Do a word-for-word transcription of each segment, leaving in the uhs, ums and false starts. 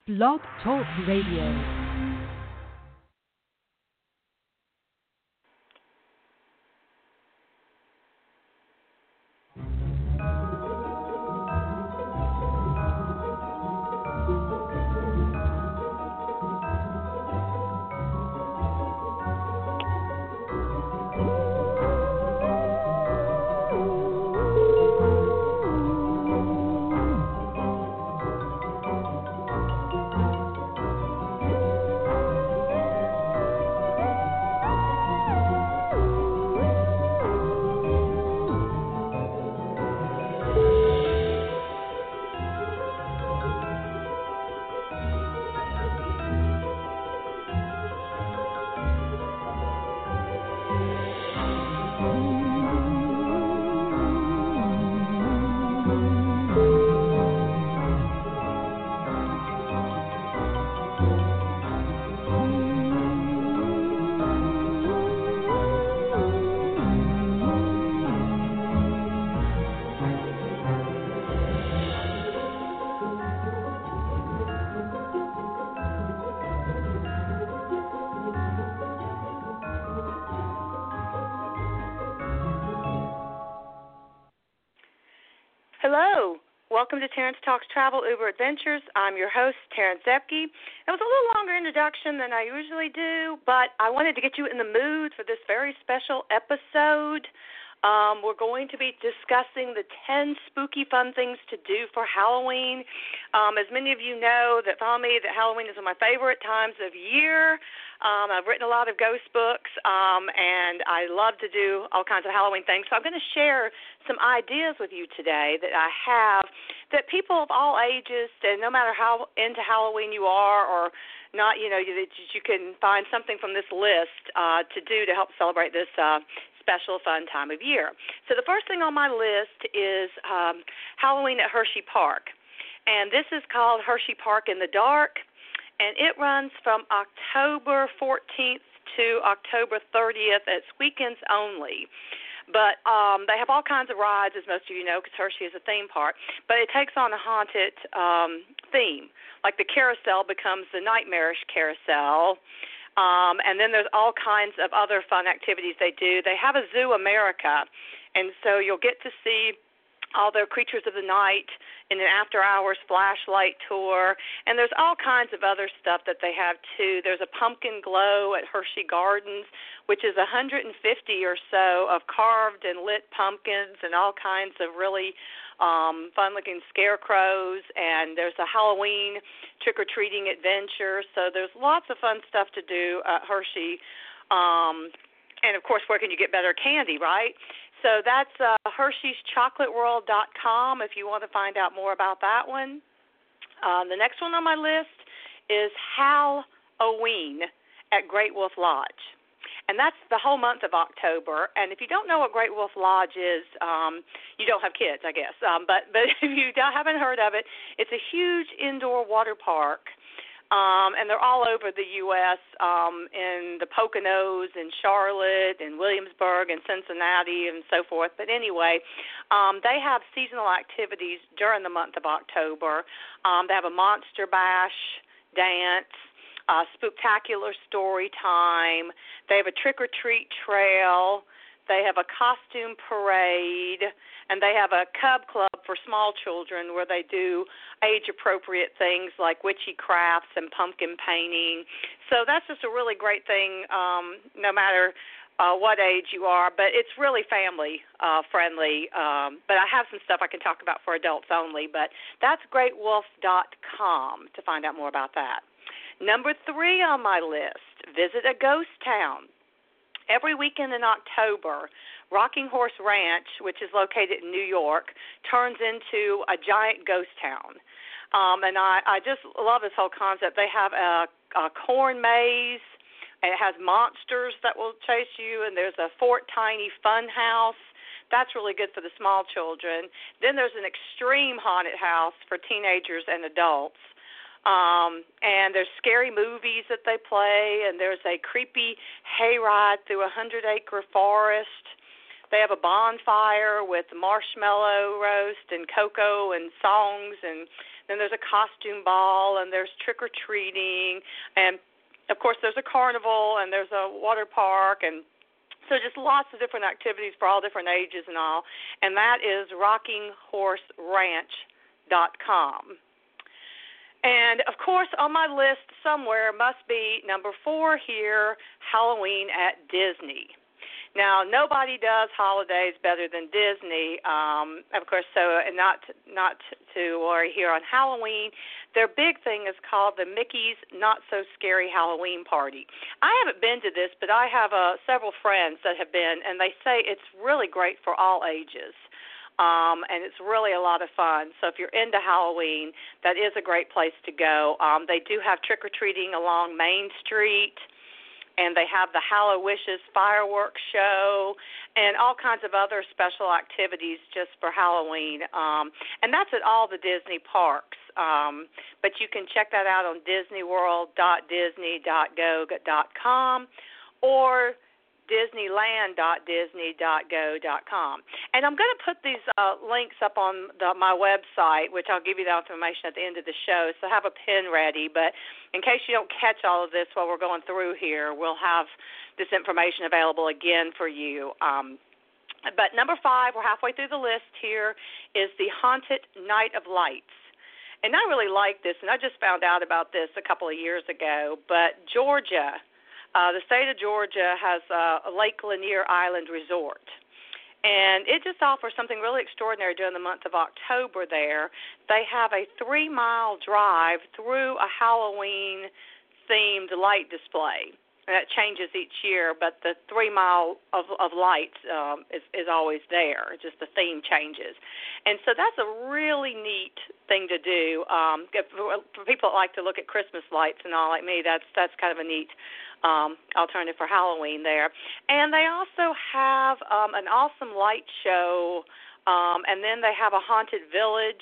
Blog Talk Radio. Hello. Welcome to Terrence Talks Travel Uber Adventures. I'm your host, Terrence Zepke. It was a little longer introduction than I usually do, but I wanted to get you in the mood for this very special episode. Um, we're going to be discussing the ten spooky fun things to do for Halloween. Um, as many of you know that follow me, that Halloween is one of my favorite times of year. Um, I've written a lot of ghost books, um, and I love to do all kinds of Halloween things. So I'm going to share some ideas with you today that I have that people of all ages, and no matter how into Halloween you are or not, you know, that you can find something from this list uh, to do to help celebrate this uh, special fun time of year. So the first thing on my list is um, Halloween at Hershey Park. And this is called Hershey Park in the Dark, and it runs from October fourteenth to October thirtieth. It's weekends only. But um, they have all kinds of rides, as most of you know, because Hershey is a theme park. But it takes on a haunted um, theme. Like the carousel becomes the nightmarish carousel. Um, and then there's all kinds of other fun activities they do. They have a Zoo America, and so you'll get to see all their creatures of the night in an after-hours flashlight tour. And there's all kinds of other stuff that they have, too. There's a pumpkin glow at Hershey Gardens, which is one hundred fifty or so of carved and lit pumpkins and all kinds of really um, fun-looking scarecrows. And there's a Halloween trick-or-treating adventure. So there's lots of fun stuff to do at Hershey. Um, and, of course, where can you get better candy, right? So that's uh, Hershey's Chocolate World dot com if you want to find out more about that one. Um, the next one on my list is Halloween at Great Wolf Lodge. And that's the whole month of October. And if you don't know what Great Wolf Lodge is, um, you don't have kids, I guess. Um, but, but if you don't, haven't heard of it, it's a huge indoor water park. Um, and they're all over the U S, um, in the Poconos, in Charlotte, in Williamsburg, and Cincinnati, and so forth. But anyway, um, they have seasonal activities during the month of October. Um, they have a Monster Bash dance, uh, spectacular story time. They have a trick-or-treat trail. They have a costume parade, and they have a cub club for small children where they do age-appropriate things like witchy crafts and pumpkin painting. So that's just a really great thing, um, no matter uh, what age you are. But it's really family-friendly. Uh, um, but I have some stuff I can talk about for adults only. But that's great wolf dot com to find out more about that. Number three on my list, visit a ghost town. Every weekend in October, Rocking Horse Ranch, which is located in New York, turns into a giant ghost town. Um, and I, I just love this whole concept. They have a, a corn maze, and it has monsters that will chase you, and there's a Fort Tiny fun house. That's really good for the small children. Then there's an extreme haunted house for teenagers and adults. Um, and there's scary movies that they play, and there's a creepy hayride through a hundred-acre forest. They have a bonfire with marshmallow roast and cocoa and songs, and then there's a costume ball, and there's trick-or-treating, and, of course, there's a carnival, and there's a water park, and so just lots of different activities for all different ages and all, and that is rocking horse ranch dot com. And, of course, on my list somewhere must be number four here, Halloween at Disney. Now, nobody does holidays better than Disney, um, of course, so and not, not to worry here on Halloween. Their big thing is called the Mickey's Not So Scary Halloween Party. I haven't been to this, but I have uh, several friends that have been, and they say it's really great for all ages. Um, and it's really a lot of fun. So if you're into Halloween, that is a great place to go. Um, they do have trick-or-treating along Main Street, and they have the Hallow Wishes fireworks show and all kinds of other special activities just for Halloween. Um, and that's at all the Disney parks. Um, but you can check that out on disney world dot disney dot go dot com or disneyland dot disney dot go dot com. And I'm going to put these uh, links up on the, my website, which I'll give you that information at the end of the show, so have a pen ready. But in case you don't catch all of this while we're going through here, we'll have this information available again for you. Um, but number five, we're halfway through the list here, is the Haunted Night of Lights. And I really like this, and I just found out about this a couple of years ago, but Georgia, Uh, the state of Georgia has uh, a Lake Lanier Island resort, and it just offers something really extraordinary during the month of October there. They have a three-mile drive through a Halloween-themed light display. And that changes each year, but the three-mile of, of lights um, is, is always there. Just the theme changes. And so that's a really neat thing to do. Um, for, for people that like to look at Christmas lights and all like me, that's that's kind of a neat Um, alternative for Halloween there. And they also have um, an awesome light show, um, and then they have a haunted village,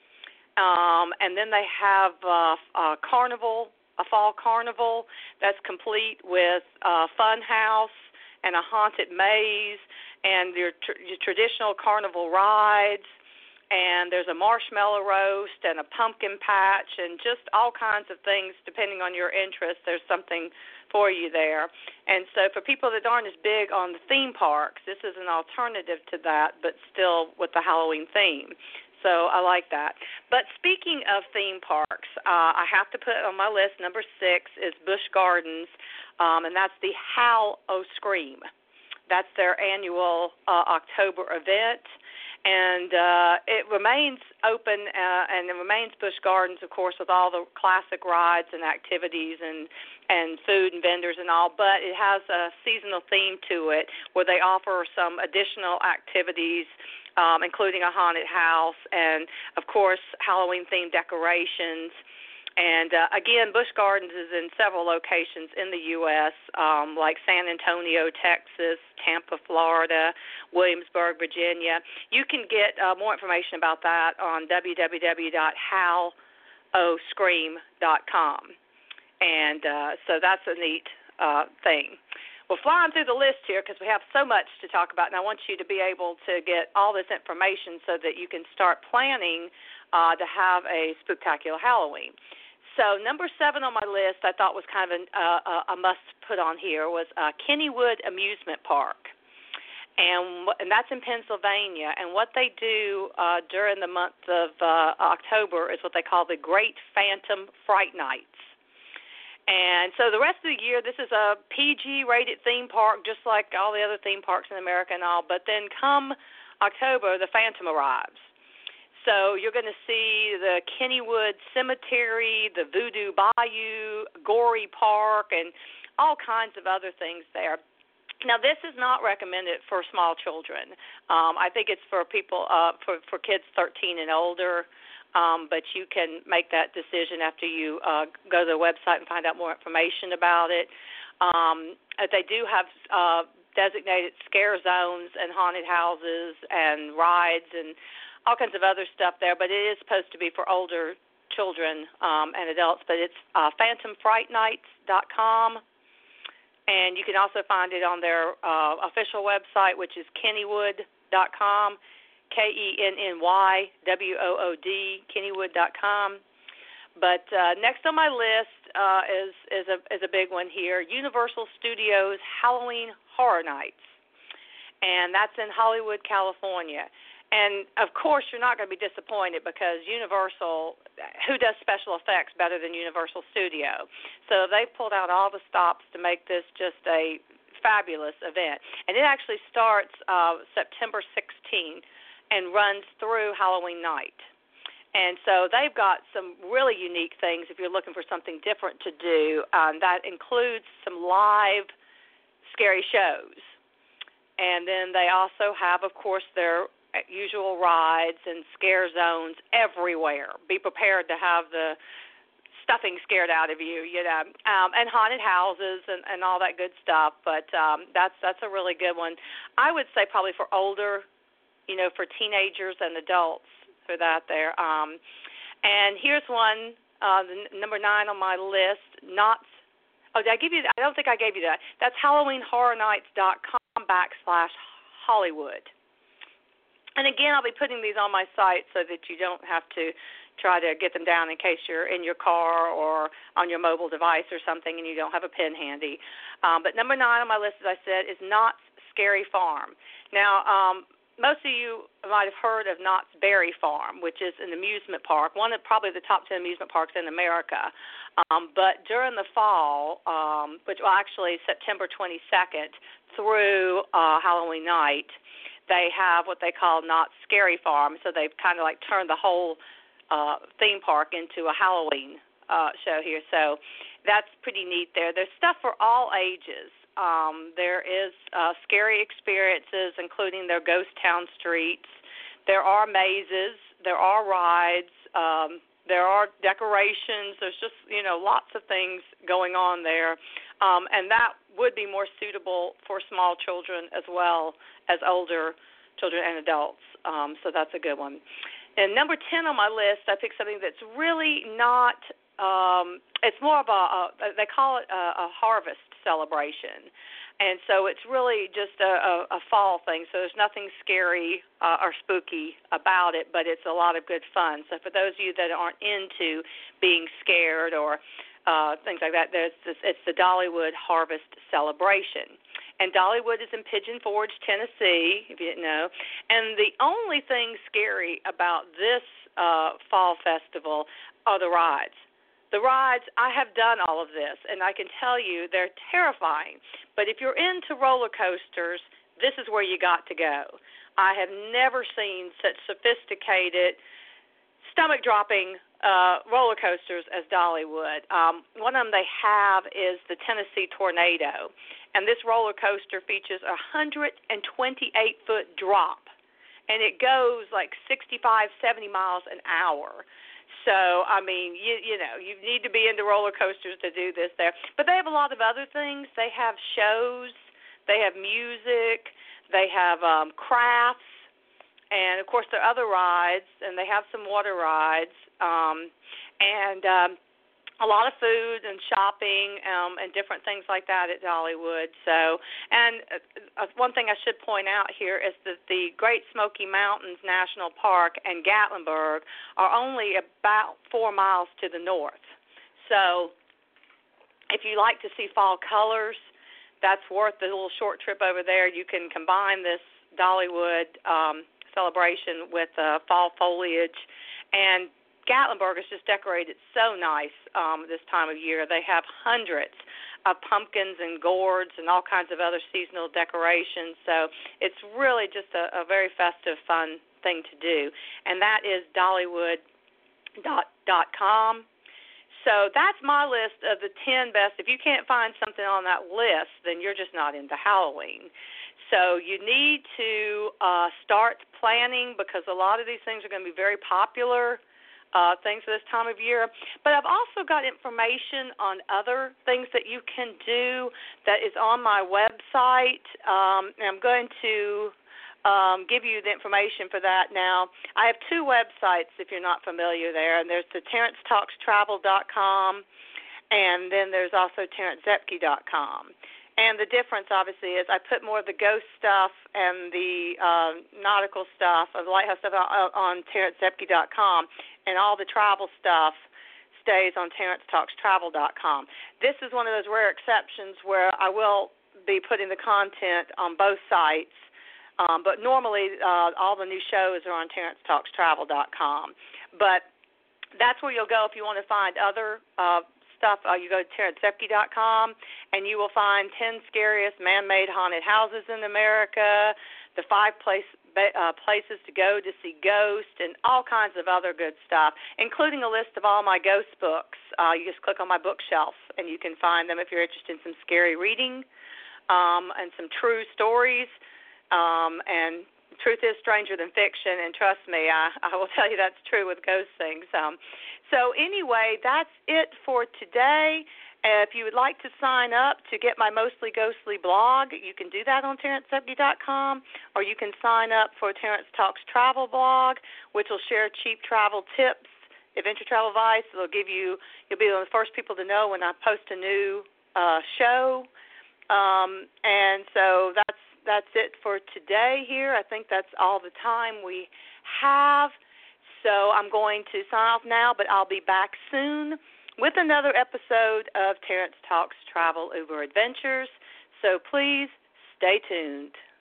um, and then they have uh, a carnival, a fall carnival that's complete with a fun house and a haunted maze and your, tr- your traditional carnival rides. And there's a marshmallow roast and a pumpkin patch and just all kinds of things depending on your interest. There's something for you there. And so for people that aren't as big on the theme parks, this is an alternative to that, but still with the Halloween theme. So I like that. But speaking of theme parks, uh, I have to put on my list, number six is Busch Gardens, um, and that's the Hall-O-Scream. That's their annual uh, October event. And uh, it remains open, uh, and it remains Busch Gardens, of course, with all the classic rides and activities and, and food and vendors and all, but it has a seasonal theme to it where they offer some additional activities, um, including a haunted house and, of course, Halloween-themed decorations. And, uh, again, Busch Gardens is in several locations in the U S, um, like San Antonio, Texas, Tampa, Florida, Williamsburg, Virginia. You can get uh, more information about that on w w w dot hal o scream dot com. And uh, so that's a neat uh, thing. We're flying through the list here because we have so much to talk about, and I want you to be able to get all this information so that you can start planning uh, to have a spectacular Halloween. So number seven on my list I thought was kind of an, uh, a must put on here was uh, Kennywood Amusement Park. And, and that's in Pennsylvania. And what they do uh, during the month of uh, October is what they call the Great Phantom Fright Nights. And so the rest of the year, this is a P G-rated theme park, just like all the other theme parks in America and all. But then come October, the Phantom arrives. So you're going to see the Kennywood Cemetery, the Voodoo Bayou, Gory Park, and all kinds of other things there. Now, this is not recommended for small children. Um, I think it's for people, uh, for, for kids thirteen and older, um, but you can make that decision after you uh, go to the website and find out more information about it. Um, they do have uh, designated scare zones and haunted houses and rides and all kinds of other stuff there, but it is supposed to be for older children um, and adults. But it's uh, phantom fright nights dot com, And you can also find it on their uh, official website, which is kennywood dot com, K E N N Y W O O D, kennywood dot com. But uh, next on my list uh, is is a is a big one here, Universal Studios Halloween Horror Nights, and that's in Hollywood, California. And, of course, you're not going to be disappointed because Universal, who does special effects better than Universal Studio? So they've pulled out all the stops to make this just a fabulous event. And it actually starts uh, September sixteenth and runs through Halloween night. And so they've got some really unique things if you're looking for something different to do. Um, that includes some live scary shows. And then they also have, of course, their usual rides and scare zones everywhere. Be prepared to have the stuffing scared out of you, you know, um, and haunted houses and, and all that good stuff. But um, that's that's a really good one. I would say probably for older, you know, for teenagers and adults for that there. Um, and here's one, uh, the n- number nine on my list. Knott's. Oh, did I give you that? I don't think I gave you that. That's halloween horror nights dot com backslash Hollywood. And, again, I'll be putting these on my site so that you don't have to try to get them down in case you're in your car or on your mobile device or something and you don't have a pen handy. Um, but number nine on my list, as I said, is Knott's Scary Farm. Now, um, most of you might have heard of Knott's Berry Farm, which is an amusement park, one of probably the top ten amusement parks in America. Um, but during the fall, um, which well, actually September twenty-second through uh, Halloween night, they have what they call Knott's Scary Farm. So they've kind of like turned the whole uh, theme park into a Halloween uh, show here. So that's pretty neat there. There's stuff for all ages. Um, there is uh, scary experiences, including their ghost town streets. There are mazes. There are rides. Um, there are decorations. There's just, you know, lots of things going on there. Um, and that would be more suitable for small children as well as older children and adults. Um, so that's a good one. And number ten on my list, I picked something that's really not, um, it's more of a, a, they call it a, a harvest celebration. And so it's really just a, a, a fall thing. So there's nothing scary uh, or spooky about it, but it's a lot of good fun. So for those of you that aren't into being scared or uh, things like that, there's this, it's the Dollywood Harvest Celebration. And Dollywood is in Pigeon Forge, Tennessee, if you didn't know. And the only thing scary about this uh, fall festival are the rides. The rides, I have done all of this, and I can tell you they're terrifying. But if you're into roller coasters, this is where you got to go. I have never seen such sophisticated, stomach-dropping uh, roller coasters as Dollywood. Um, one of them they have is the Tennessee Tornado, and this roller coaster features a one hundred twenty-eight foot drop, and it goes like sixty-five, seventy miles an hour. So, I mean, you you know, you need to be into roller coasters to do this there. But they have a lot of other things. They have shows. They have music. They have um, crafts. And, of course, there are other rides, and they have some water rides. Um, and um, a lot of food and shopping um, and different things like that at Dollywood. So, and uh, one thing I should point out here is that the Great Smoky Mountains National Park and Gatlinburg are only about four miles to the north. So if you like to see fall colors, that's worth the little short trip over there. You can combine this Dollywood um, celebration with uh, fall foliage, and Gatlinburg is just decorated so nice um, this time of year. They have hundreds of pumpkins and gourds and all kinds of other seasonal decorations. So it's really just a, a very festive, fun thing to do. And that is dollywood dot com. So that's my list of the ten best. If you can't find something on that list, then you're just not into Halloween. So you need to uh, start planning because a lot of these things are going to be very popular uh, things this time of year. But I've also got information on other things that you can do that is on my website. Um, and I'm going to um, give you the information for that now. I have two websites if you're not familiar there, and there's the terrence talks travel dot com, and then there's also terrence zepke dot com. And the difference, obviously, is I put more of the ghost stuff and the uh, nautical stuff, of the lighthouse stuff, on, on Terrence Zepke dot com, and all the travel stuff stays on Terrence Talks Travel dot com. This is one of those rare exceptions where I will be putting the content on both sites. Um, but normally, uh, all the new shows are on Terrence Talks Travel dot com. But that's where you'll go if you want to find other uh, stuff. Uh, you go to Terrence Zepke dot com, and you will find ten scariest man-made haunted houses in America, the five place, uh, places to go to see ghosts, and all kinds of other good stuff, including a list of all my ghost books. Uh, you just click on my bookshelf, and you can find them if you're interested in some scary reading um, and some true stories. Um, and truth is stranger than fiction, and trust me, I, I will tell you that's true with ghost things. Um, so anyway, that's it for today. Uh, if you would like to sign up to get my Mostly Ghostly blog, you can do that on Terrence Zepke dot com, or you can sign up for Terrence Talks Travel blog, which will share cheap travel tips, adventure travel advice. It'll give you, you'll be one of the first people to know when I post a new uh, show. Um, and so that's That's it for today here. I think that's all the time we have. So I'm going to sign off now, but I'll be back soon with another episode of Terrence Talks Travel Uber Adventures. So please stay tuned.